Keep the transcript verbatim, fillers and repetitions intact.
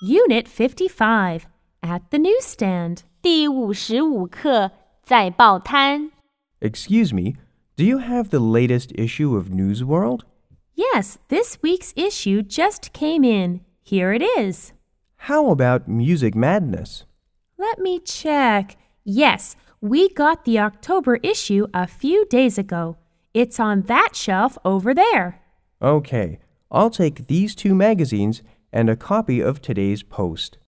Unit fifty-five, at the newsstand. 第五十五课，在报摊。 Excuse me, do you have the latest issue of News World? Yes, this week's issue just came in. Here it is. How about Music Madness? Let me check. Yes, we got the October issue a few days ago. It's on that shelf over there. Okay, I'll take these two magazines and a copy of today's Post.